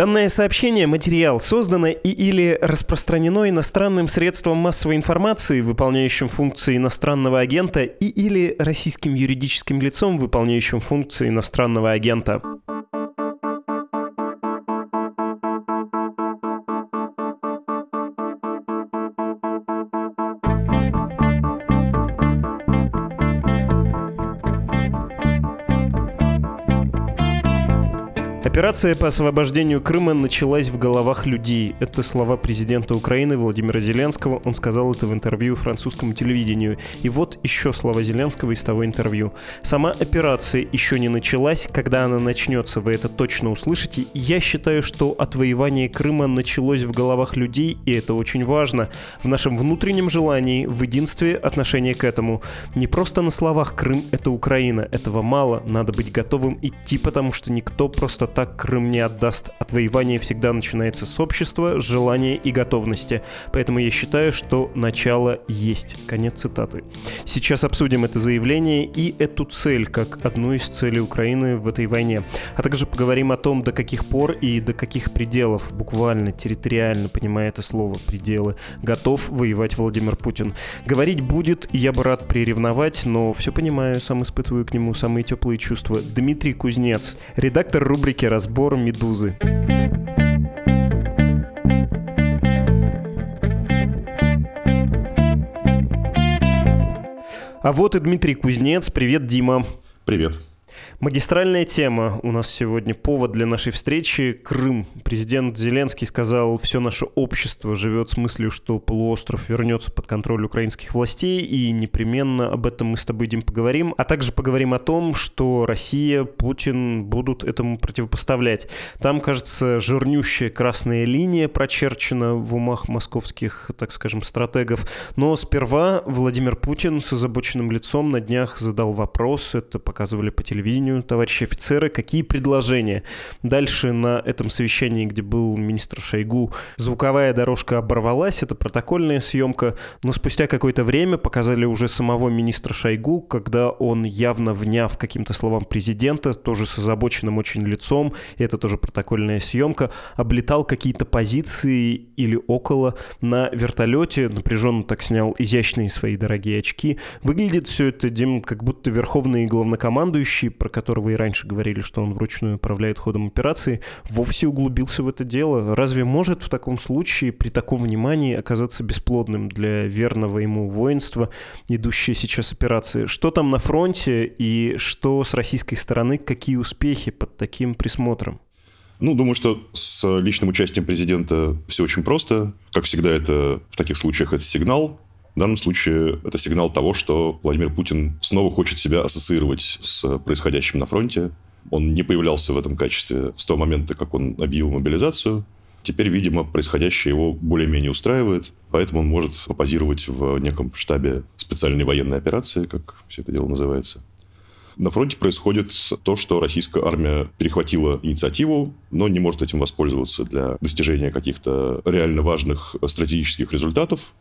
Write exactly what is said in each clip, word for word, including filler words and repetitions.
Данное сообщение, материал создано и или распространено иностранным средством массовой информации, выполняющим функции иностранного агента, и или российским юридическим лицом, выполняющим функции иностранного агента. Операция по освобождению Крыма началась в головах людей. Это слова президента Украины Владимира Зеленского. Он сказал это в интервью французскому телевидению. И вот еще слова Зеленского из того интервью. Сама операция еще не началась. Когда она начнется, вы это точно услышите. Я считаю, что отвоевание Крыма началось в головах людей, и это очень важно. В нашем внутреннем желании, в единстве отношения к этому. Не просто на словах «Крым — это Украина». Этого мало. Надо быть готовым идти, потому что никто просто так Крым не отдаст. Отвоевание всегда начинается с общества, с желания и готовности. Поэтому я считаю, что начало есть. Конец цитаты. Сейчас обсудим это заявление и эту цель, как одну из целей Украины в этой войне. А также поговорим о том, до каких пор и до каких пределов, буквально, территориально, понимая это слово, пределы, готов воевать Владимир Путин. Говорить будет, я бы рад приревновать, но все понимаю, сам испытываю к нему самые теплые чувства. Дмитрий Кузнец, редактор рубрики «Разбор Медузы». А вот и Дмитрий Кузнец. Привет, Дима. Привет. Магистральная тема у нас сегодня, повод для нашей встречи — Крым. Президент Зеленский сказал, все наше общество живет с мыслью, что полуостров вернется под контроль украинских властей, и непременно об этом мы с тобой, Дим, поговорим. А также поговорим о том, что Россия, Путин будут этому противопоставлять. Там, кажется, жирнющая красная линия прочерчена в умах московских, так скажем, стратегов. Но сперва Владимир Путин с озабоченным лицом на днях задал вопрос, это показывали по телевидению товарищи офицеры, какие предложения. Дальше на этом совещании, где был министр Шойгу, звуковая дорожка оборвалась, это протокольная съемка, но спустя какое-то время показали уже самого министра Шойгу, когда он, явно вняв каким-то словам президента, тоже с озабоченным очень лицом, и это тоже протокольная съемка, облетал какие-то позиции или около на вертолете, напряженно так снял изящные свои дорогие очки. Выглядит все это, Дим, как будто верховный главнокомандующий, про которого и раньше говорили, что он вручную управляет ходом операции, вовсе углубился в это дело. Разве может в таком случае, при таком внимании, оказаться бесплодным для верного ему воинства идущая сейчас операция? Что там на фронте и что с российской стороны, какие успехи под таким присмотром? Ну, думаю, что с личным участием президента все очень просто. Как всегда, это в таких случаях это сигнал. В данном случае это сигнал того, что Владимир Путин снова хочет себя ассоциировать с происходящим на фронте. Он не появлялся в этом качестве с того момента, как он объявил мобилизацию. Теперь, видимо, происходящее его более-менее устраивает, поэтому он может попозировать в неком штабе специальной военной операции, как все это дело называется. На фронте происходит то, что российская армия перехватила инициативу, но не может этим воспользоваться для достижения каких-то реально важных стратегических результатов.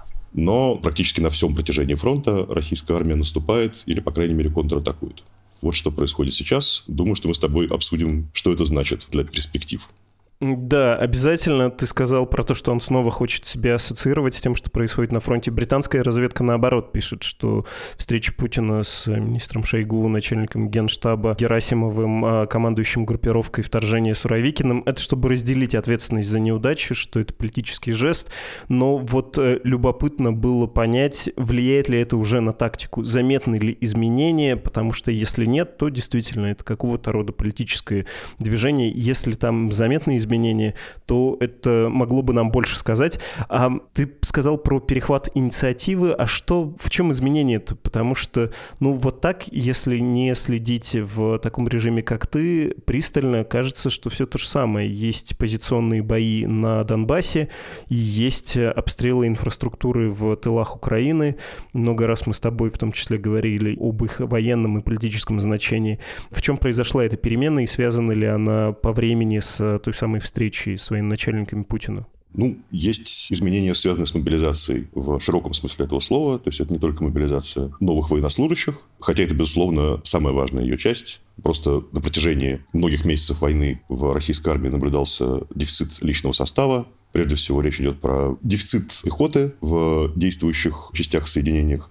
Но практически на всем протяжении фронта российская армия наступает или, по крайней мере, контратакует. Вот что происходит сейчас. Думаю, что мы с тобой обсудим, что это значит для перспектив. Да, обязательно. Ты сказал про то, что он снова хочет себя ассоциировать с тем, что происходит на фронте. Британская разведка, наоборот, пишет, что встреча Путина с министром Шойгу, начальником Генштаба Герасимовым, командующим группировкой вторжения Суровикиным, это чтобы разделить ответственность за неудачи, что это политический жест. Но вот любопытно было понять, влияет ли это уже на тактику, заметны ли изменения, потому что если нет, то действительно это какого-то рода политическое движение. Если там заметны изменения, изменения, то это могло бы нам больше сказать. А ты сказал про перехват инициативы, а что, в чем изменение-то? Потому что, ну, вот так, если не следить в таком режиме, как ты, пристально, кажется, что все то же самое. Есть позиционные бои на Донбассе, и есть обстрелы инфраструктуры в тылах Украины. Много раз мы с тобой в том числе говорили об их военном и политическом значении. В чем произошла эта перемена, и связана ли она по времени с той самой встречей с военачальниками Путина? Ну, есть изменения, связанные с мобилизацией в широком смысле этого слова. То есть это не только мобилизация новых военнослужащих, хотя это, безусловно, самая важная ее часть. Просто на протяжении многих месяцев войны в российской армии наблюдался дефицит личного состава. Прежде всего, речь идет про дефицит пехоты в действующих частях, соединениях.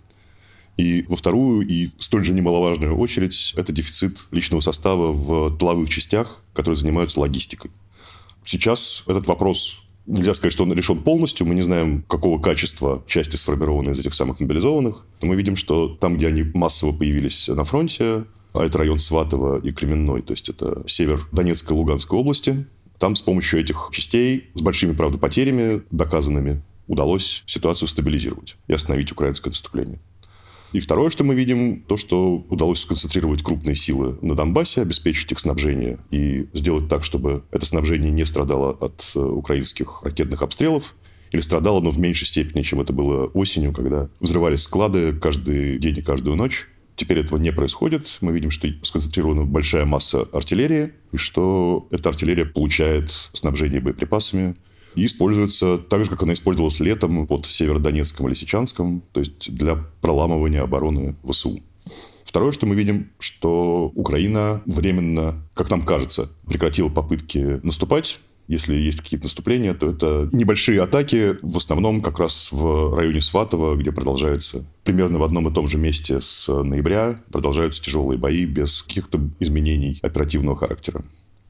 И во вторую и столь же немаловажную очередь это дефицит личного состава в тыловых частях, которые занимаются логистикой. Сейчас этот вопрос... Нельзя сказать, что он решен полностью. Мы не знаем, какого качества части сформированы из этих самых мобилизованных. Но мы видим, что там, где они массово появились на фронте, а это район Сватово и Кременной, то есть это север Донецкой и Луганской области, там с помощью этих частей, с большими, правда, потерями доказанными, удалось ситуацию стабилизировать и остановить украинское наступление. И второе, что мы видим, то, что удалось сконцентрировать крупные силы на Донбассе, обеспечить их снабжение и сделать так, чтобы это снабжение не страдало от украинских ракетных обстрелов, или страдало, но в меньшей степени, чем это было осенью, когда взрывались склады каждый день и каждую ночь. Теперь этого не происходит. Мы видим, что сконцентрирована большая масса артиллерии, и что эта артиллерия получает снабжение боеприпасами, и используется так же, как она использовалась летом под Северодонецком и Лисичанском, то есть для проламывания обороны ВСУ. Второе, что мы видим, что Украина временно, как нам кажется, прекратила попытки наступать. Если есть какие-то наступления, то это небольшие атаки, в основном как раз в районе Сватова, где продолжается примерно в одном и том же месте с ноября, продолжаются тяжелые бои без каких-то изменений оперативного характера.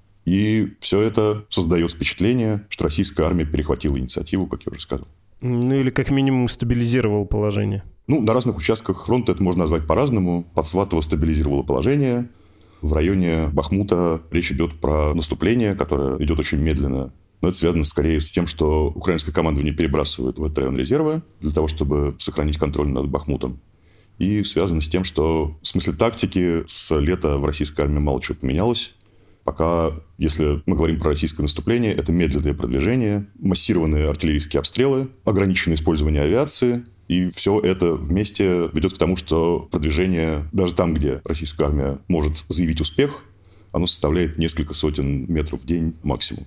И все это создает впечатление, что российская армия перехватила инициативу, как я уже сказал. Ну или как минимум стабилизировала положение. Ну, на разных участках фронта это можно назвать по-разному. Под Сватово стабилизировало положение. В районе Бахмута речь идет про наступление, которое идет очень медленно. Но это связано скорее с тем, что украинское командование перебрасывает в этот район резервы для того, чтобы сохранить контроль над Бахмутом. И связано с тем, что в смысле тактики с лета в российской армии мало чего поменялось. Пока, если мы говорим про российское наступление, это медленное продвижение, массированные артиллерийские обстрелы, ограниченное использование авиации. И все это вместе ведет к тому, что продвижение, даже там, где российская армия может заявить успех, оно составляет несколько сотен метров в день максимум.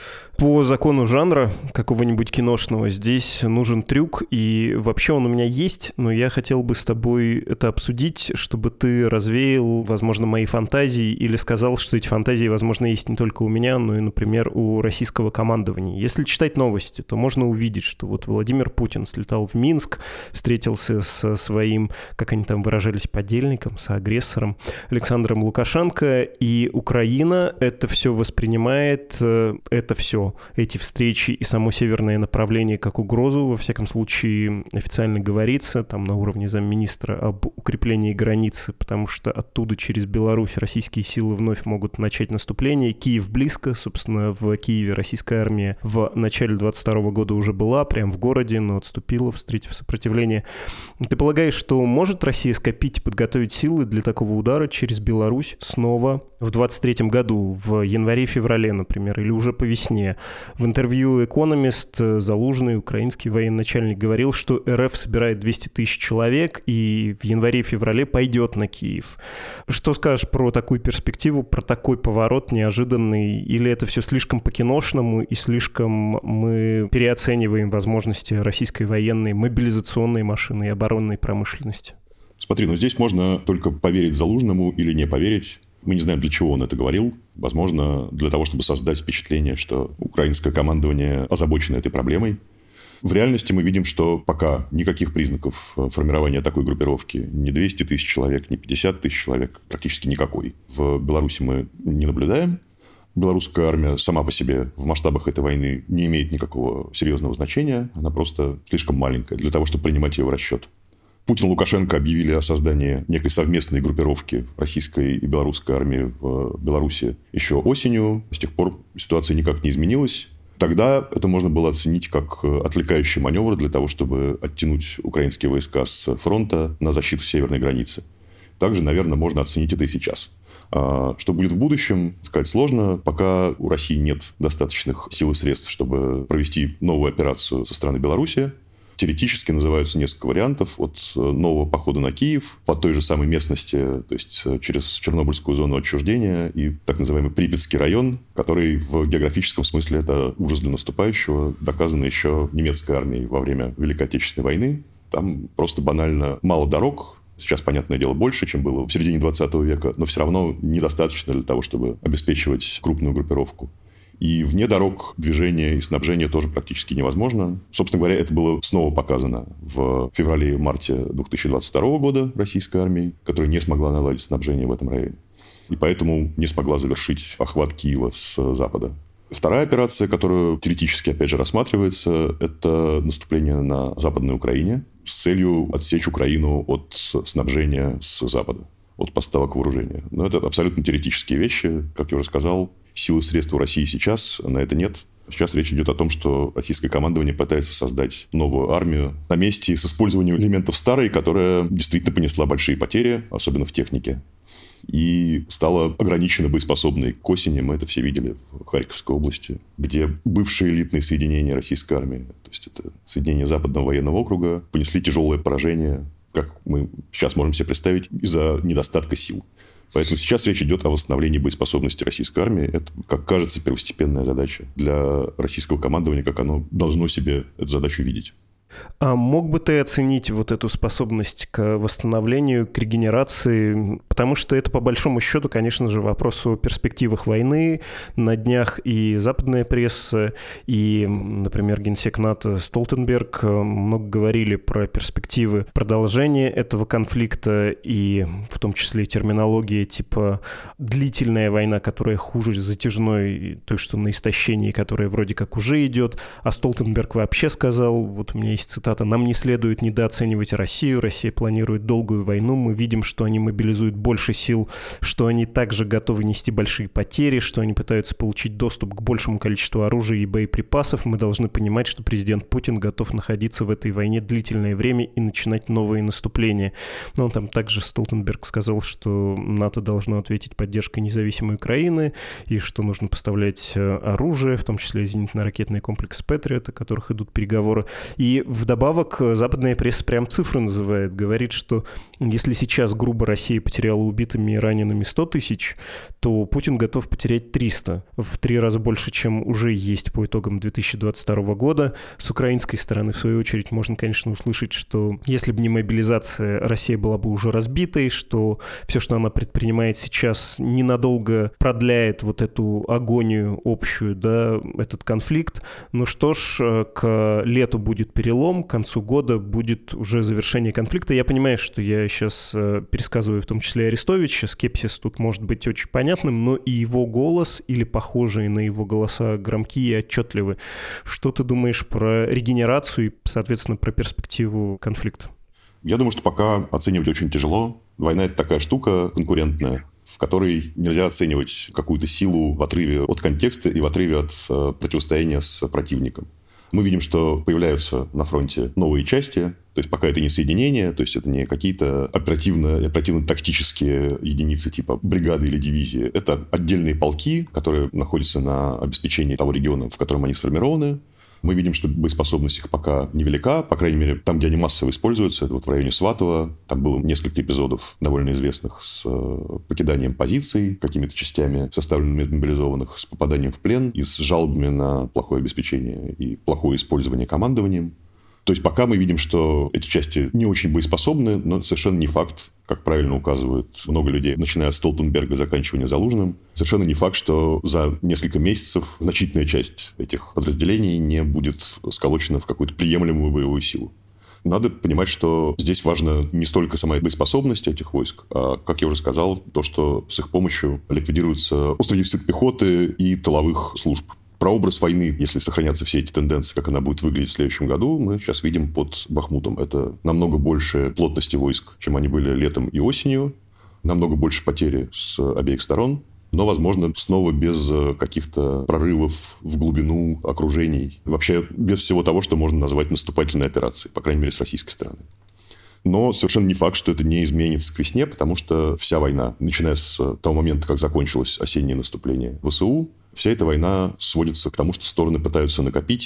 По закону жанра какого-нибудь киношного здесь нужен трюк, и вообще он у меня есть, но я хотел бы с тобой это обсудить, чтобы ты развеял, возможно, мои фантазии или сказал, что эти фантазии, возможно, есть не только у меня, но и, например, у российского командования. Если читать новости, то можно увидеть, что вот Владимир Путин слетал в Минск, встретился со своим, как они там выражались, подельником, соагрессором Александром Лукашенко, и Украина это все воспринимает, это все, эти встречи и само северное направление как угрозу, во всяком случае, официально говорится, там на уровне замминистра об укреплении границы, потому что оттуда через Беларусь российские силы вновь могут начать наступление. Киев близко, собственно, в Киеве российская армия в начале двадцать второго года уже была, прямо в городе, но отступила, встретив сопротивление. Ты полагаешь, что может Россия скопить и подготовить силы для такого удара через Беларусь снова в двадцать третьем году, в январе-феврале, например, или уже по весне? В интервью «Экономист» Залужный, украинский военачальник, говорил, что РФ собирает двести тысяч человек и в январе-феврале пойдет на Киев. Что скажешь про такую перспективу, про такой поворот неожиданный? Или это все слишком по-киношному и слишком мы переоцениваем возможности российской военной мобилизационной машины и оборонной промышленности? Смотри, ну здесь можно только поверить Залужному или не поверить. Мы не знаем, для чего он это говорил. Возможно, для того, чтобы создать впечатление, что украинское командование озабочено этой проблемой. В реальности мы видим, что пока никаких признаков формирования такой группировки, ни двести тысяч человек, ни пятьдесят тысяч человек, практически никакой, в Беларуси мы не наблюдаем. Белорусская армия сама по себе в масштабах этой войны не имеет никакого серьезного значения. Она просто слишком маленькая для того, чтобы принимать ее в расчет. Путин и Лукашенко объявили о создании некой совместной группировки российской и белорусской армии в Беларуси еще осенью. С тех пор ситуация никак не изменилась. Тогда это можно было оценить как отвлекающий маневр для того, чтобы оттянуть украинские войска с фронта на защиту северной границы. Также, наверное, можно оценить это и сейчас. А что будет в будущем, сказать сложно. Пока у России нет достаточных сил и средств, чтобы провести новую операцию со стороны Беларуси. Теоретически называются несколько вариантов. От нового похода на Киев, по той же самой местности, то есть через Чернобыльскую зону отчуждения и так называемый Припятский район, который в географическом смысле это ужас для наступающего, доказано еще немецкой армией во время Великой Отечественной войны. Там просто банально мало дорог. Сейчас, понятное дело, больше, чем было в середине двадцатого века, но все равно недостаточно для того, чтобы обеспечивать крупную группировку. И вне дорог движение и снабжение тоже практически невозможно. Собственно говоря, это было снова показано в феврале-марте две тысячи двадцать второго года российской армией, которая не смогла наладить снабжение в этом районе. И поэтому не смогла завершить охват Киева с запада. Вторая операция, которая теоретически, опять же, рассматривается, это наступление на Западной Украине с целью отсечь Украину от снабжения с запада, от поставок вооружения. Но это абсолютно теоретические вещи. Как я уже сказал, силы и средств у России сейчас на это нет. Сейчас речь идет о том, что российское командование пытается создать новую армию на месте с использованием элементов старой, которая действительно понесла большие потери, особенно в технике, и стала ограниченно боеспособной к осени. Мы это все видели в Харьковской области, где бывшие элитные соединения российской армии, то есть это соединения Западного военного округа, понесли тяжелое поражение, как мы сейчас можем себе представить, из-за недостатка сил. Поэтому сейчас речь идет о восстановлении боеспособности российской армии. Это, как кажется, первостепенная задача для российского командования, как оно должно себе эту задачу видеть. А мог бы ты оценить вот эту способность к восстановлению, к регенерации? Потому что это, по большому счету, конечно же, вопрос о перспективах войны. На днях и западная пресса, и, например, генсек НАТО Столтенберг много говорили про перспективы продолжения этого конфликта, и в том числе и терминология типа «длительная война», которая хуже затяжной, той, что на истощении, которая вроде как уже идет. А Столтенберг вообще сказал, вот у меня есть цитата: «Нам не следует недооценивать Россию. Россия планирует долгую войну. Мы видим, что они мобилизуют больше сил, что они также готовы нести большие потери, что они пытаются получить доступ к большему количеству оружия и боеприпасов. Мы должны понимать, что президент Путин готов находиться в этой войне длительное время и начинать новые наступления». Но он там также, Столтенберг, сказал, что НАТО должно ответить поддержкой независимой Украины и что нужно поставлять оружие, в том числе зенитно-ракетные комплексы «Патриот», о которых идут переговоры. И вдобавок западная пресса прям цифры называет. Говорит, что если сейчас грубо Россия потеряла убитыми и ранеными сто тысяч, то Путин готов потерять триста. В три раза больше, чем уже есть по итогам две тысячи двадцать второго года. С украинской стороны, в свою очередь, можно, конечно, услышать, что если бы не мобилизация, Россия была бы уже разбитой, что все, что она предпринимает сейчас, ненадолго продляет вот эту агонию общую, да, этот конфликт. Ну что ж, к лету будет перелом, к концу года будет уже завершение конфликта. Я понимаю, что я сейчас э, пересказываю в том числе Арестовича. Скепсис тут может быть очень понятным, но и его голос, или похожие на его голоса, громкие и отчетливы. Что ты думаешь про регенерацию и, соответственно, про перспективу конфликта? Я думаю, что пока оценивать очень тяжело. Война – это такая штука конкурентная, в которой нельзя оценивать какую-то силу в отрыве от контекста и в отрыве от э, противостояния с противником. Мы видим, что появляются на фронте новые части, то есть пока это не соединения, то есть это не какие-то оперативно, оперативно-тактические единицы типа бригады или дивизии. Это отдельные полки, которые находятся на обеспечении того региона, в котором они сформированы. Мы видим, что боеспособность их пока невелика, по крайней мере, там, где они массово используются, это вот в районе Сватова. Там было несколько эпизодов довольно известных с покиданием позиций какими-то частями, составленными из мобилизованных, с попаданием в плен и с жалобами на плохое обеспечение и плохое использование командованием. То есть пока мы видим, что эти части не очень боеспособны, но совершенно не факт, как правильно указывают много людей, начиная от Столтенберга, заканчивая Залужным, совершенно не факт, что за несколько месяцев значительная часть этих подразделений не будет сколочена в какую-то приемлемую боевую силу. Надо понимать, что здесь важна не столько сама боеспособность этих войск, а, как я уже сказал, то, что с их помощью ликвидируется острый дефицит пехоты и тыловых служб. Прообраз войны, если сохранятся все эти тенденции, как она будет выглядеть в следующем году, мы сейчас видим под Бахмутом. Это намного больше плотности войск, чем они были летом и осенью, намного больше потери с обеих сторон, но, возможно, снова без каких-то прорывов в глубину окружений, вообще без всего того, что можно назвать наступательной операцией, по крайней мере, с российской стороны. Но совершенно не факт, что это не изменится к весне, потому что вся война, начиная с того момента, как закончилось осеннее наступление ВСУ, вся эта война сводится к тому, что стороны пытаются накопить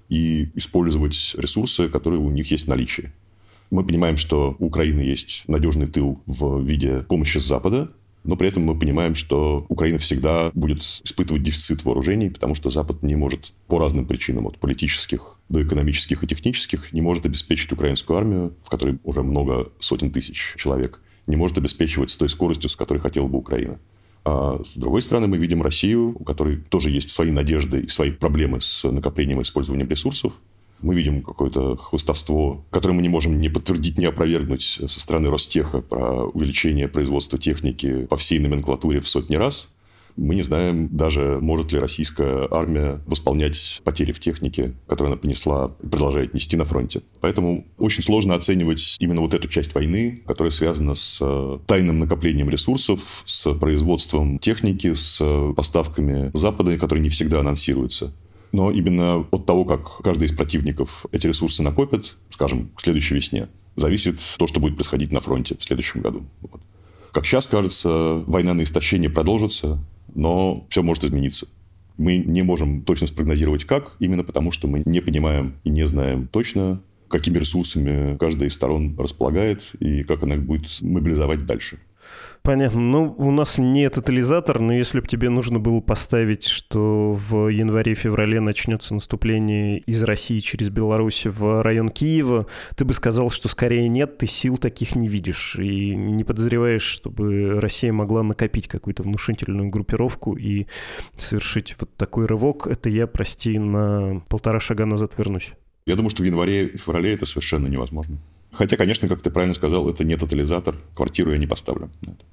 и использовать ресурсы, которые у них есть в наличии. Мы понимаем, что у Украины есть надежный тыл в виде помощи с Запада, но при этом мы понимаем, что Украина всегда будет испытывать дефицит вооружений, потому что Запад не может по разным причинам, от политических до экономических и технических, не может обеспечить украинскую армию, в которой уже много сотен тысяч человек, не может обеспечивать с той скоростью, с которой хотела бы Украина. А с другой стороны, мы видим Россию, у которой тоже есть свои надежды и свои проблемы с накоплением и использованием ресурсов. Мы видим какое-то хвастовство, которое мы не можем ни подтвердить, ни опровергнуть со стороны Ростеха про увеличение производства техники по всей номенклатуре в сотни раз. Мы не знаем даже, может ли российская армия восполнять потери в технике, которые она понесла и продолжает нести на фронте. Поэтому очень сложно оценивать именно вот эту часть войны, которая связана с тайным накоплением ресурсов, с производством техники, с поставками Запада, которые не всегда анонсируются. Но именно от того, как каждый из противников эти ресурсы накопит, скажем, к следующей весне, зависит то, что будет происходить на фронте в следующем году. Вот. Как сейчас кажется, война на истощение продолжится, но все может измениться. Мы не можем точно спрогнозировать как, именно потому что мы не понимаем и не знаем точно, какими ресурсами каждая из сторон располагает и как она их будет мобилизовать дальше. Понятно. Ну, у нас не тотализатор, но если бы тебе нужно было поставить, что в январе-феврале начнется наступление из России через Беларусь в район Киева, ты бы сказал, что скорее нет, ты сил таких не видишь и не подозреваешь, чтобы Россия могла накопить какую-то внушительную группировку и совершить вот такой рывок. Это я, прости, на полтора шага назад вернусь. Я думаю, что в январе и феврале это совершенно невозможно. Хотя, конечно, как ты правильно сказал, это не тотализатор. Квартиру я не поставлю.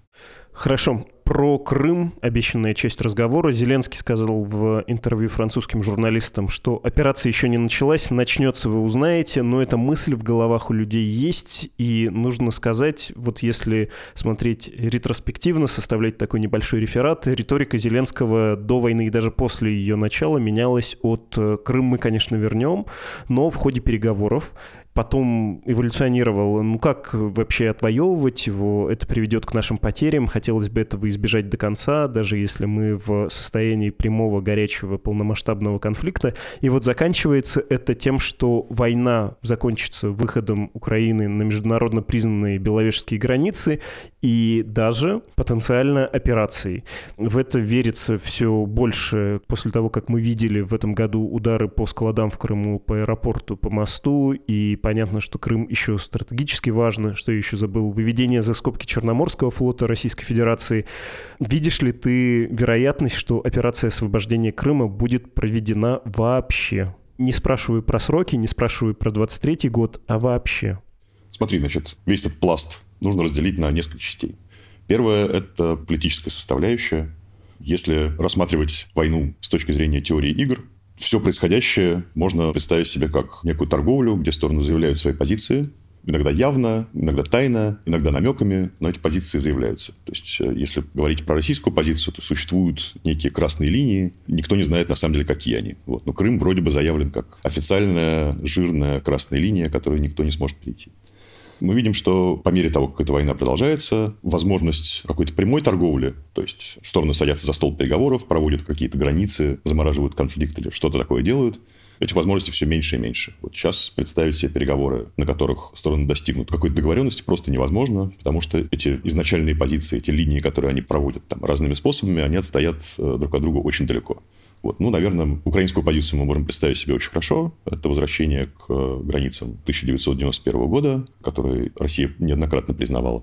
Хорошо. Про Крым, обещанная часть разговора. Зеленский сказал в интервью французским журналистам, что операция еще не началась, начнется, вы узнаете, но эта мысль в головах у людей есть, и нужно сказать, вот если смотреть ретроспективно, составлять такой небольшой реферат, риторика Зеленского до войны и даже после ее начала менялась от «Крым мы, конечно, вернем», но в ходе переговоров потом эволюционировал. Ну как вообще отвоевывать его? Это приведет к нашим потерям. Хотелось бы этого избежать до конца, даже если мы в состоянии прямого, горячего, полномасштабного конфликта. И вот заканчивается это тем, что война закончится выходом Украины на международно признанные беловежские границы и даже потенциально операцией. В это верится все больше после того, как мы видели в этом году удары по складам в Крыму, по аэропорту, по мосту, и понятно, что Крым еще стратегически важно, что я еще забыл, выведение за скобки Черноморского флота Российской Федерации. Видишь ли ты вероятность, что операция освобождения Крыма будет проведена вообще? Не спрашиваю про сроки, не спрашиваю про двадцать третий год, а вообще. Смотри, значит, весь этот пласт нужно разделить на несколько частей. Первое – это политическая составляющая. Если рассматривать войну с точки зрения теории игр, все происходящее можно представить себе как некую торговлю, где стороны заявляют свои позиции, иногда явно, иногда тайно, иногда намеками, но эти позиции заявляются. То есть, если говорить про российскую позицию, то существуют некие красные линии, никто не знает на самом деле, какие они. Вот. Но Крым вроде бы заявлен как официальная, жирная красная линия, которую никто не сможет перейти. Мы видим, что по мере того, как эта война продолжается, возможность какой-то прямой торговли, то есть стороны садятся за стол переговоров, проводят какие-то границы, замораживают конфликт или что-то такое делают, этих возможностей все меньше и меньше. Вот сейчас представить себе переговоры, на которых стороны достигнут какой-то договоренности, просто невозможно, потому что эти изначальные позиции, эти линии, которые они проводят там разными способами, они отстоят друг от друга очень далеко. Вот. Ну, наверное, украинскую позицию мы можем представить себе очень хорошо. Это возвращение к границам тысяча девятьсот девяносто первого года, которые Россия неоднократно признавала.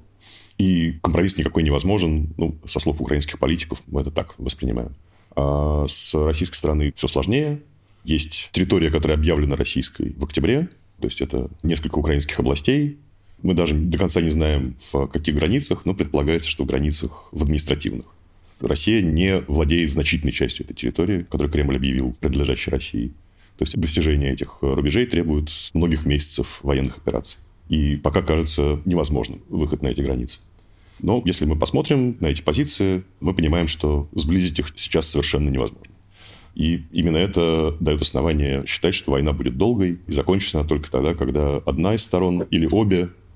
И компромисс никакой невозможен. Ну, со слов украинских политиков мы это так воспринимаем. А с российской стороны все сложнее. Есть территория, которая объявлена российской в октябре. То есть, это несколько украинских областей. Мы даже до конца не знаем, в каких границах, но предполагается, что в границах в административных. Россия не владеет значительной частью этой территории, которую Кремль объявил принадлежащей России. То есть достижение этих рубежей требует многих месяцев военных операций. И пока кажется невозможным выход на эти границы. Но если мы посмотрим на эти позиции, мы понимаем, что сблизить их сейчас совершенно невозможно. И именно это дает основание считать, что война будет долгой и закончится она только тогда, когда одна из сторон или обе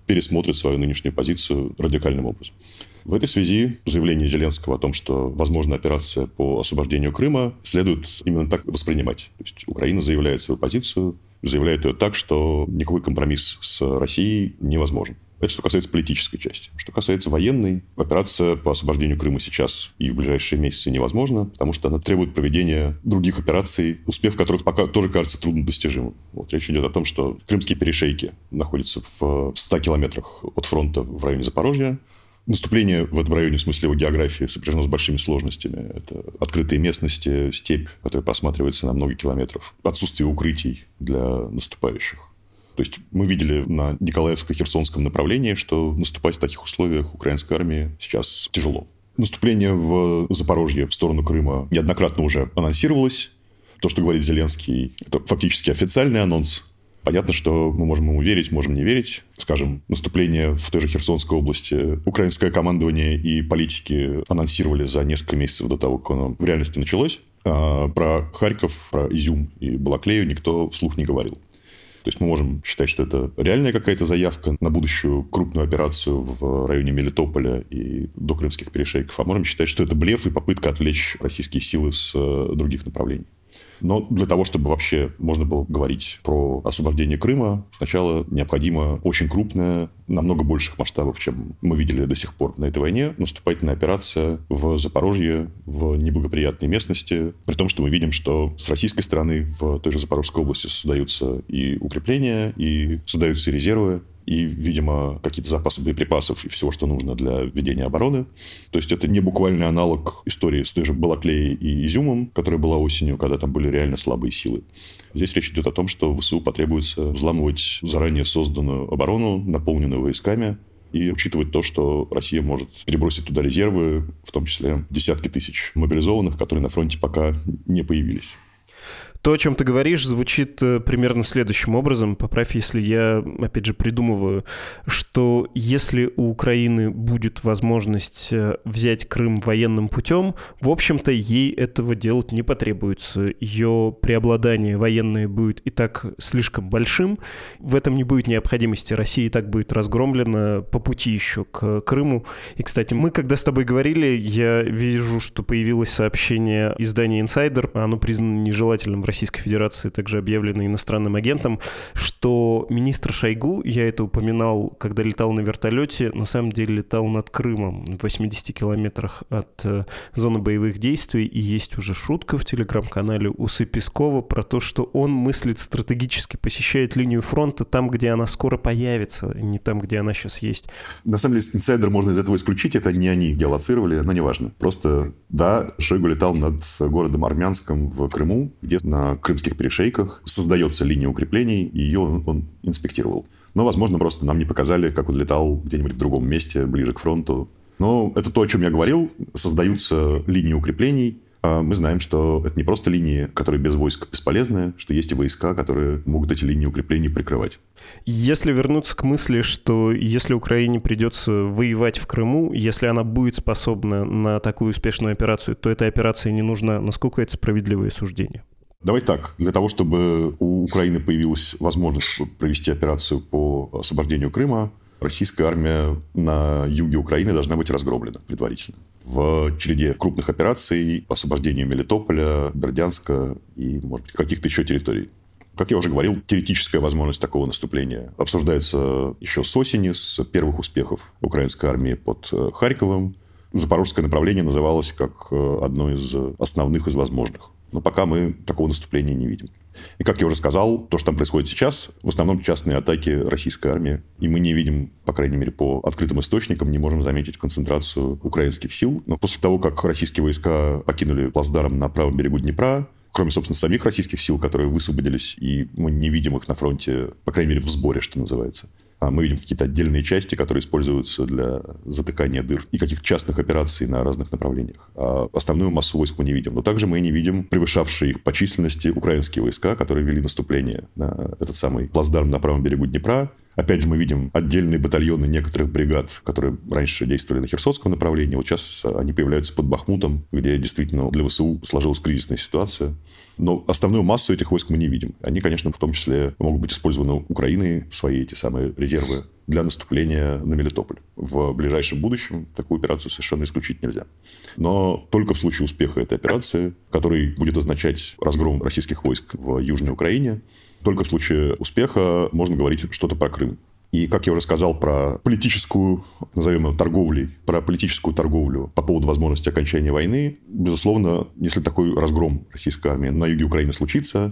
пересмотрит свою нынешнюю позицию радикальным образом. В этой связи заявление Зеленского о том, что возможна операция по освобождению Крыма, следует именно так воспринимать. То есть Украина заявляет свою позицию, заявляет ее так, что никакой компромисс с Россией невозможен. Это что касается политической части. Что касается военной, операция по освобождению Крыма сейчас и в ближайшие месяцы невозможна, потому что она требует проведения других операций, успех в которых пока тоже кажется труднодостижимым. Вот речь идет о том, что крымские перешейки находятся в ста километрах от фронта в районе Запорожья. Наступление в этом районе, в смысле его географии, сопряжено с большими сложностями. Это открытые местности, степь, которая просматривается на много километров, отсутствие укрытий для наступающих. То есть мы видели на Николаевско-Херсонском направлении, что наступать в таких условиях украинской армии сейчас тяжело. Наступление в Запорожье в сторону Крыма неоднократно уже анонсировалось. То, что говорит Зеленский, это фактически официальный анонс. Понятно, что мы можем ему верить, можем не верить. Скажем, наступление в той же Херсонской области украинское командование и политики анонсировали за несколько месяцев до того, как оно в реальности началось. А про Харьков, про Изюм и Балаклею никто вслух не говорил. То есть мы можем считать, что это реальная какая-то заявка на будущую крупную операцию в районе Мелитополя и до крымских перешейков, а можем считать, что это блеф и попытка отвлечь российские силы с других направлений. Но для того, чтобы вообще можно было говорить про освобождение Крыма, сначала необходимо очень крупная, намного больших масштабов, чем мы видели до сих пор на этой войне, наступательная операция в Запорожье, в неблагоприятной местности. При том, что мы видим, что с российской стороны в той же Запорожской области создаются и укрепления, и создаются и резервы, и, видимо, какие-то запасы боеприпасов и всего, что нужно для ведения обороны. То есть это не буквальный аналог истории с той же Балаклеей и Изюмом, которая была осенью, когда там были реально слабые силы. Здесь речь идет о том, что ВСУ потребуется взламывать заранее созданную оборону, наполненную войсками, и учитывать то, что Россия может перебросить туда резервы, в том числе десятки тысяч мобилизованных, которые на фронте пока не появились. То, о чем ты говоришь, звучит примерно следующим образом. Поправь, если я, опять же, придумываю, что если у Украины будет возможность взять Крым военным путем, в общем-то, ей этого делать не потребуется. Ее преобладание военное будет и так слишком большим. В этом не будет необходимости. Россия и так будет разгромлена по пути еще к Крыму. И, кстати, мы, когда с тобой говорили, я вижу, что появилось сообщение издания «Инсайдер». Оно признано нежелательным в России. Российской Федерации, также объявлено иностранным агентом, что министр Шойгу, я это упоминал, когда летал на вертолете, на самом деле летал над Крымом, в восьмидесяти километрах от э, зоны боевых действий, и есть уже шутка в телеграм-канале Усы Пескова про то, что он мыслит стратегически, посещает линию фронта там, где она скоро появится, не там, где она сейчас есть. На самом деле, инсайдер можно из этого исключить, это не они геолоцировали, но неважно. Просто, да, Шойгу летал над городом Армянском в Крыму, где на крымских перешейках создается линия укреплений, и ее он, он инспектировал. Но, возможно, просто нам не показали, как он летал где-нибудь в другом месте, ближе к фронту. Но это то, о чем я говорил. Создаются линии укреплений. Мы знаем, что это не просто линии, которые без войск бесполезны, что есть и войска, которые могут эти линии укреплений прикрывать. Если вернуться к мысли, что если Украине придется воевать в Крыму, если она будет способна на такую успешную операцию, то эта операция не нужна. Насколько это справедливое суждение? Давай так. Для того, чтобы у Украины появилась возможность провести операцию по освобождению Крыма, российская армия на юге Украины должна быть разгромлена предварительно. В череде крупных операций по освобождению Мелитополя, Бердянска и, может быть, каких-то еще территорий. Как я уже говорил, теоретическая возможность такого наступления обсуждается еще с осени, с первых успехов украинской армии под Харьковом. Запорожское направление называлось как одно из основных из возможных. Но пока мы такого наступления не видим. И, как я уже сказал, то, что там происходит сейчас, в основном частные атаки российской армии. И мы не видим, по крайней мере, по открытым источникам, не можем заметить концентрацию украинских сил. Но после того, как российские войска покинули плацдарм на правом берегу Днепра, кроме, собственно, самих российских сил, которые высвободились, и мы не видим их на фронте, по крайней мере, в сборе, что называется. А мы видим какие-то отдельные части, которые используются для затыкания дыр и каких-то частных операций на разных направлениях. А основную массу войск мы не видим. Но также мы не видим превышавшие их по численности украинские войска, которые вели наступление на этот самый плацдарм на правом берегу Днепра. Опять же, мы видим отдельные батальоны некоторых бригад, которые раньше действовали на Херсонском направлении. Вот сейчас они появляются под Бахмутом, где действительно для ВСУ сложилась кризисная ситуация. Но основную массу этих войск мы не видим. Они, конечно, в том числе могут быть использованы Украиной, свои эти самые резервы для наступления на Мелитополь. В ближайшем будущем такую операцию совершенно исключить нельзя. Но только в случае успеха этой операции, который будет означать разгром российских войск в Южной Украине, только в случае успеха можно говорить что-то про Крым. И, как я уже сказал, про политическую, назовем ее торговлей, про политическую торговлю по поводу возможности окончания войны, безусловно, если такой разгром российской армии на юге Украины случится,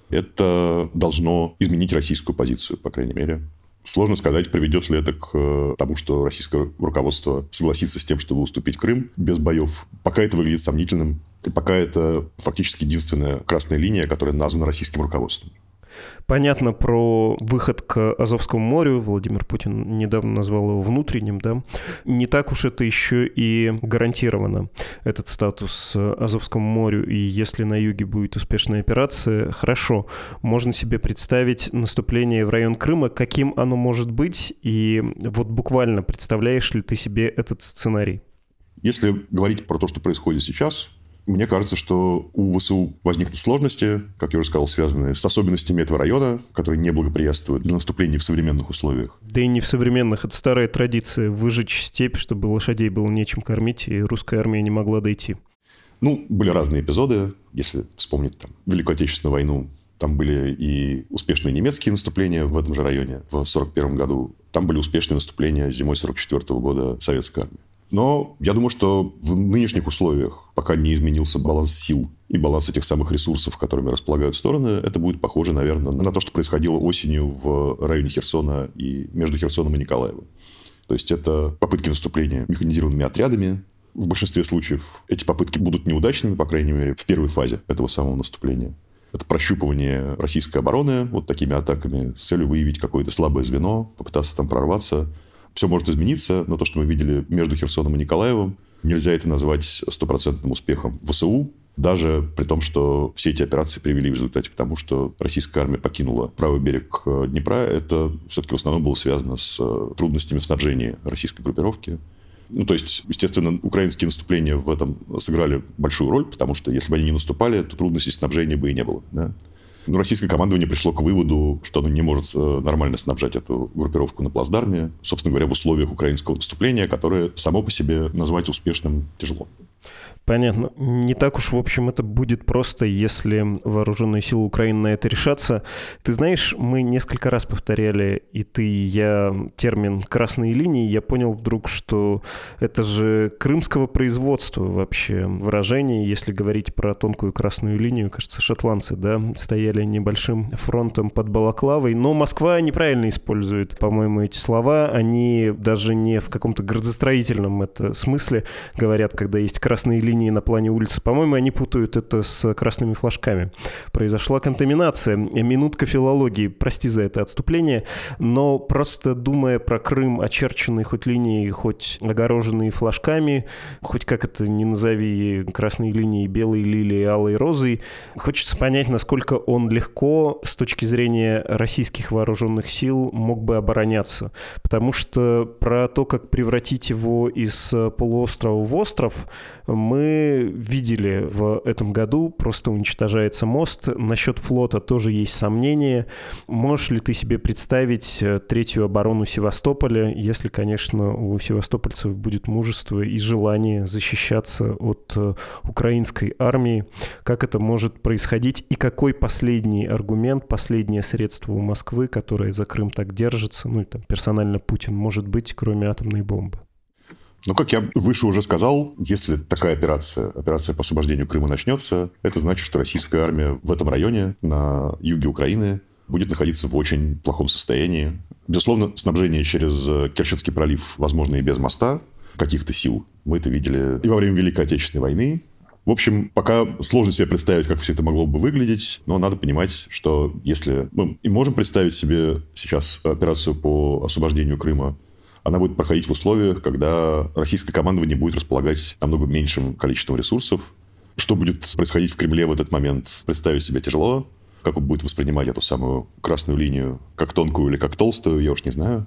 это должно изменить российскую позицию, по крайней мере. Сложно сказать, приведет ли это к тому, что российское руководство согласится с тем, чтобы уступить Крым без боев. Пока это выглядит сомнительным, и пока это фактически единственная красная линия, которая названа российским руководством. Понятно про выход к Азовскому морю. Владимир Путин недавно назвал его внутренним, да. Не так уж это еще и гарантировано, этот статус Азовскому морю. И если на юге будет успешная операция, хорошо, можно себе представить наступление в район Крыма, каким оно может быть. И вот буквально представляешь ли ты себе этот сценарий? Если говорить про то, что происходит сейчас, мне кажется, что у ВСУ возникнут сложности, как я уже сказал, связанные с особенностями этого района, которые не благоприятствуют для наступления в современных условиях. Да и не в современных. Это старая традиция — выжечь степь, чтобы лошадей было нечем кормить, и русская армия не могла дойти. Ну, были разные эпизоды. Если вспомнить там Великую Отечественную войну, там были и успешные немецкие наступления в этом же районе в сорок первом году. Там были успешные наступления зимой сорок четвёртого года советской армии. Но я думаю, что в нынешних условиях, пока не изменился баланс сил и баланс этих самых ресурсов, которыми располагают стороны, это будет похоже, наверное, на то, что происходило осенью в районе Херсона и между Херсоном и Николаевым. То есть это попытки наступления механизированными отрядами. В большинстве случаев эти попытки будут неудачными, по крайней мере, в первой фазе этого самого наступления. Это прощупывание российской обороны вот такими атаками с целью выявить какое-то слабое звено, попытаться там прорваться. Все может измениться, но то, что мы видели между Херсоном и Николаевым, нельзя это назвать стопроцентным успехом ВСУ, даже при том, что все эти операции привели в результате к тому, что российская армия покинула правый берег Днепра. Это все-таки в основном было связано с трудностями снабжения российской группировки. Ну, то есть, естественно, украинские наступления в этом сыграли большую роль, потому что если бы они не наступали, то трудностей снабжения бы и не было, да? Но российское командование пришло к выводу, что оно не может нормально снабжать эту группировку на плацдарме, собственно говоря, в условиях украинского наступления, которое само по себе назвать успешным тяжело. Понятно. Не так уж, в общем, это будет просто, если вооруженные силы Украины на это решатся. Ты знаешь, мы несколько раз повторяли, и ты, и я, термин «красные линии». Я понял вдруг, что это же крымского производства вообще выражение. Если говорить про тонкую красную линию, кажется, шотландцы, да, стояли небольшим фронтом под Балаклавой. Но Москва неправильно использует, по-моему, эти слова. Они даже не в каком-то градостроительном это смысле говорят, когда есть красные линии на плане улицы. По-моему, они путают это с красными флажками. Произошла контаминация. Минутка филологии. Прости за это отступление. Но просто думая про Крым, очерченный хоть линией, хоть огороженный флажками, хоть как это ни назови, красные линии, белые лилии, алые розы, хочется понять, насколько он легко с точки зрения российских вооруженных сил мог бы обороняться. Потому что про то, как превратить его из полуострова в остров, мы видели в этом году. Просто уничтожается мост. Насчет флота тоже есть сомнения. Можешь ли ты себе представить третью оборону Севастополя, если, конечно, у севастопольцев будет мужество и желание защищаться от украинской армии? Как это может происходить? И какой последний аргумент, последнее средство у Москвы, которое за Крым так держится, ну и там персонально Путин, может быть, кроме атомной бомбы? Ну, как я выше уже сказал, если такая операция, операция по освобождению Крыма начнется, это значит, что российская армия в этом районе, на юге Украины, будет находиться в очень плохом состоянии. Безусловно, снабжение через Керченский пролив возможно и без моста каких-то сил. Мы это видели и во время Великой Отечественной войны. В общем, пока сложно себе представить, как все это могло бы выглядеть, но надо понимать, что если мы и можем представить себе сейчас операцию по освобождению Крыма, она будет проходить в условиях, когда российское командование будет располагать намного меньшим количеством ресурсов. Что будет происходить в Кремле в этот момент, представить себе тяжело. Как он будет воспринимать эту самую красную линию, как тонкую или как толстую, я уж не знаю.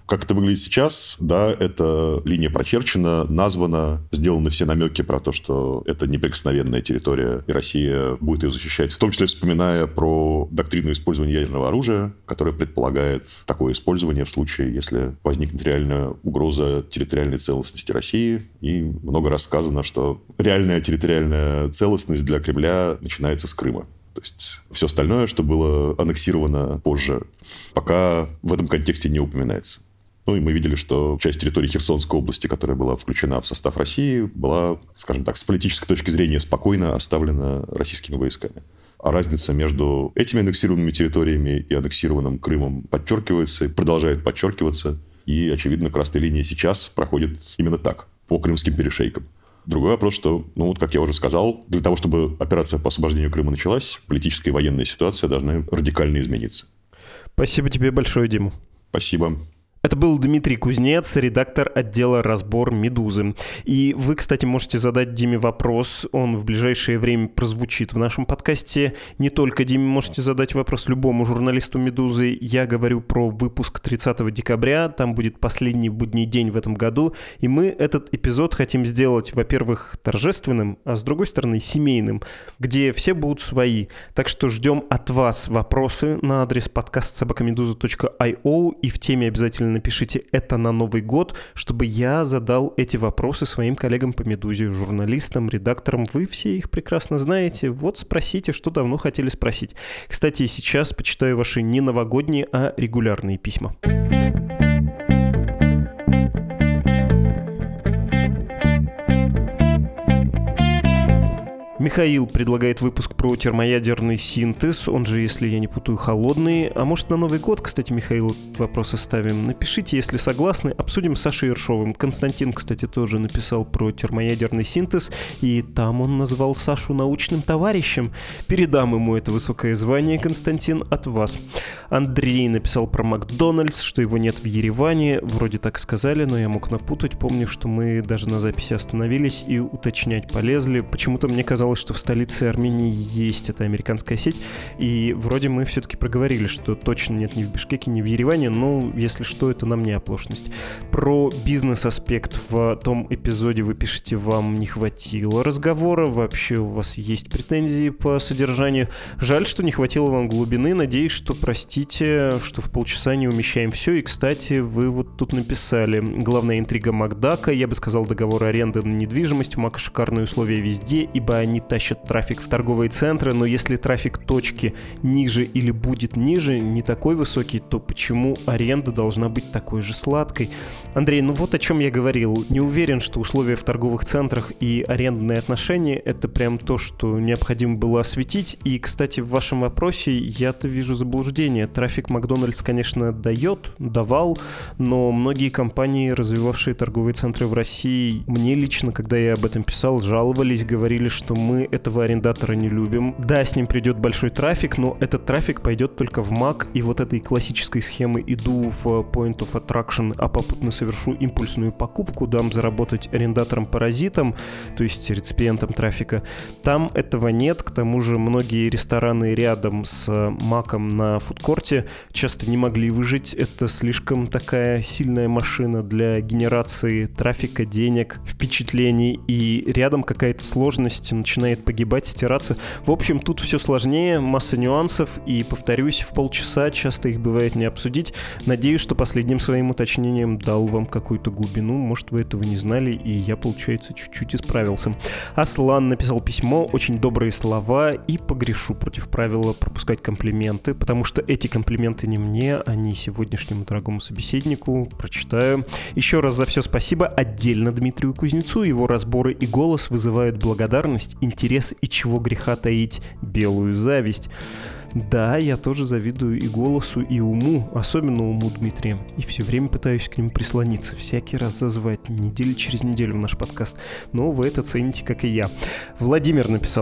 Как это выглядит сейчас? Да, эта линия прочерчена, названа, сделаны все намеки про то, что это неприкосновенная территория, и Россия будет ее защищать. В том числе вспоминая про доктрину использования ядерного оружия, которая предполагает такое использование в случае, если возникнет реальная угроза территориальной целостности России. И много раз сказано, что реальная территориальная целостность для Кремля начинается с Крыма. То есть все остальное, что было аннексировано позже, пока в этом контексте не упоминается. Ну и мы видели, что часть территории Херсонской области, которая была включена в состав России, была, скажем так, с политической точки зрения спокойно оставлена российскими войсками. А разница между этими аннексированными территориями и аннексированным Крымом подчеркивается и продолжает подчеркиваться. И, очевидно, красная линия сейчас проходит именно так, по крымским перешейкам. Другой вопрос, что, ну вот, как я уже сказал, для того, чтобы операция по освобождению Крыма началась, политическая и военная ситуация должны радикально измениться. Спасибо тебе большое, Дима. Спасибо. Это был Дмитрий Кузнец, редактор отдела «Разбор Медузы». И вы, кстати, можете задать Диме вопрос. Он в ближайшее время прозвучит в нашем подкасте. Не только Диме можете задать вопрос любому журналисту «Медузы». Я говорю про выпуск тридцатого декабря. Там будет последний будний день в этом году. И мы этот эпизод хотим сделать, во-первых, торжественным, а с другой стороны, семейным, где все будут свои. Так что ждем от вас вопросы на адрес подкаст собака медуза точка ай о. И в теме обязательно напишите «это на Новый год», чтобы я задал эти вопросы своим коллегам по «Медузе», журналистам, редакторам. Вы все их прекрасно знаете. Вот спросите, что давно хотели спросить. Кстати, сейчас почитаю ваши не новогодние, а регулярные письма. Михаил предлагает выпуск про термоядерный синтез, он же, если я не путаю, холодный. А может, на Новый год, кстати, Михаил, вопрос оставим. Напишите, если согласны, обсудим с Сашей Ершовым. Константин, кстати, тоже написал про термоядерный синтез, и там он назвал Сашу научным товарищем. Передам ему это высокое звание, Константин, от вас. Андрей написал про Макдональдс, что его нет в Ереване. Вроде так сказали, но я мог напутать. Помню, что мы даже на записи остановились и уточнять полезли. Почему-то мне казалось, что в столице Армении есть эта американская сеть, и вроде мы все-таки проговорили, что точно нет ни в Бишкеке, ни в Ереване, но если что, это нам не оплошность. Про бизнес-аспект в том эпизоде вы пишете, вам не хватило разговора, вообще у вас есть претензии по содержанию. Жаль, что не хватило вам глубины, надеюсь, что простите, что в полчаса не умещаем все, и, кстати, вы вот тут написали, главная интрига Макдака, я бы сказал, договор аренды на недвижимость, у Мака шикарные условия везде, ибо они тащат трафик в торговые центры, но если трафик точки ниже или будет ниже, не такой высокий, то почему аренда должна быть такой же сладкой? Андрей, ну вот о чем я говорил. Не уверен, что условия в торговых центрах и арендные отношения — это прям то, что необходимо было осветить. И, кстати, в вашем вопросе я-то вижу заблуждение. Трафик Макдональдс, конечно, дает, давал, но многие компании, развивавшие торговые центры в России, мне лично, когда я об этом писал, жаловались, говорили, что мы этого арендатора не любим. Да, с ним придет большой трафик, но этот трафик пойдет только в Мак, и вот этой классической схемы иду в Point of Attraction, а попутно совершу импульсную покупку, дам заработать арендаторам-паразитам, то есть реципиентам трафика. Там этого нет, к тому же многие рестораны рядом с Маком на фудкорте часто не могли выжить. Это слишком такая сильная машина для генерации трафика, денег, впечатлений, и рядом какая-то сложность начинает погибать, стираться. В общем, тут все сложнее, масса нюансов, и, повторюсь, в полчаса часто их бывает не обсудить. Надеюсь, что последним своим уточнением дал вам какую-то глубину, может, вы этого не знали, и я, получается, чуть-чуть исправился. Аслан написал письмо, очень добрые слова, и погрешу против правила пропускать комплименты, потому что эти комплименты не мне, они сегодняшнему дорогому собеседнику. Прочитаю. Еще раз за все спасибо отдельно Дмитрию Кузнецу, его разборы и голос вызывают благодарность, интерес и, чего греха таить, белую зависть. Да, я тоже завидую и голосу, и уму, особенно уму Дмитрия, и все время пытаюсь к нему прислониться, всякий раз зазвать, неделю через неделю в наш подкаст, но вы это цените, как и я. Владимир написал: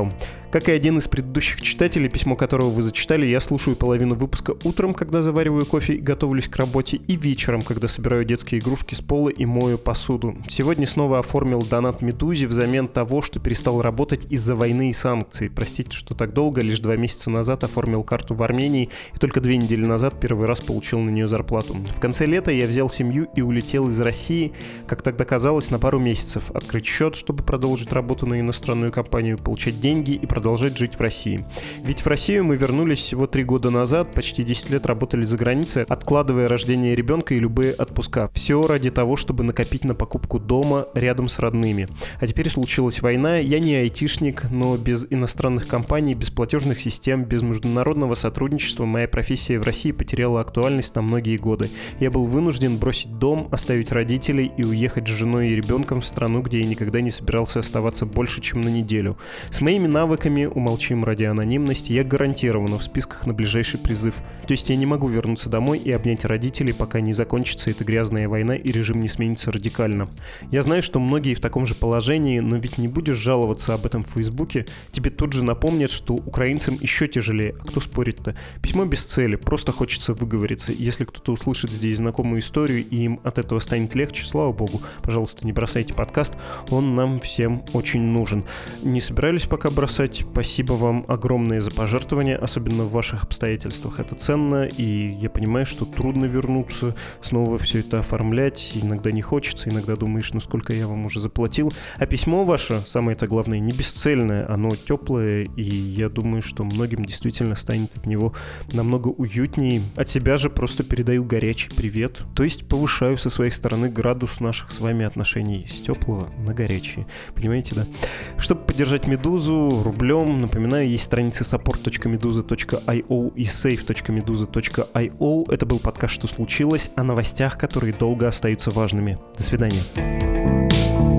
Как и один из предыдущих читателей, письмо которого вы зачитали, я слушаю половину выпуска утром, когда завариваю кофе и готовлюсь к работе, и вечером, когда собираю детские игрушки с пола и мою посуду. Сегодня снова оформил донат Медузе взамен того, что перестал работать из-за войны и санкций. Простите, что так долго, лишь два месяца назад оформил карту в Армении, и только две недели назад первый раз получил на нее зарплату. В конце лета я взял семью и улетел из России, как тогда казалось, на пару месяцев. Открыть счет, чтобы продолжить работу на иностранную компанию, получать деньги и продолжать жить в России. Ведь в Россию мы вернулись всего три года назад, почти десять лет работали за границей, откладывая рождение ребенка и любые отпуска. Все ради того, чтобы накопить на покупку дома рядом с родными. А теперь случилась война, я не айтишник, но без иностранных компаний, без платежных систем, без международного сотрудничества моя профессия в России потеряла актуальность на многие годы. Я был вынужден бросить дом, оставить родителей и уехать с женой и ребенком в страну, где я никогда не собирался оставаться больше, чем на неделю. С моими навыками, умолчим ради анонимности, я гарантированно в списках на ближайший призыв. То есть я не могу вернуться домой и обнять родителей, пока не закончится эта грязная война и режим не сменится радикально. Я знаю, что многие в таком же положении, но ведь не будешь жаловаться об этом в Фейсбуке, тебе тут же напомнят, что украинцам еще тяжелее. А кто спорит-то? Письмо без цели, просто хочется выговориться. Если кто-то услышит здесь знакомую историю и им от этого станет легче, слава богу, пожалуйста, не бросайте подкаст, он нам всем очень нужен. Не собирались пока бросать. Спасибо вам огромное за пожертвования, особенно в ваших обстоятельствах. Это ценно, и я понимаю, что трудно вернуться, снова все это оформлять. Иногда не хочется, иногда думаешь, ну сколько я вам уже заплатил. А письмо ваше, самое-то главное, не бесцельное, оно теплое, и я думаю, что многим действительно станет от него намного уютнее. От себя же просто передаю горячий привет. То есть повышаю со своей стороны градус наших с вами отношений с теплого на горячие. Понимаете, да? Чтобы поддержать Медузу рублем, напоминаю, есть страницы support точка meduza точка io и save точка meduza точка io. Это был подкаст «Что случилось?» о новостях, которые долго остаются важными. До свидания.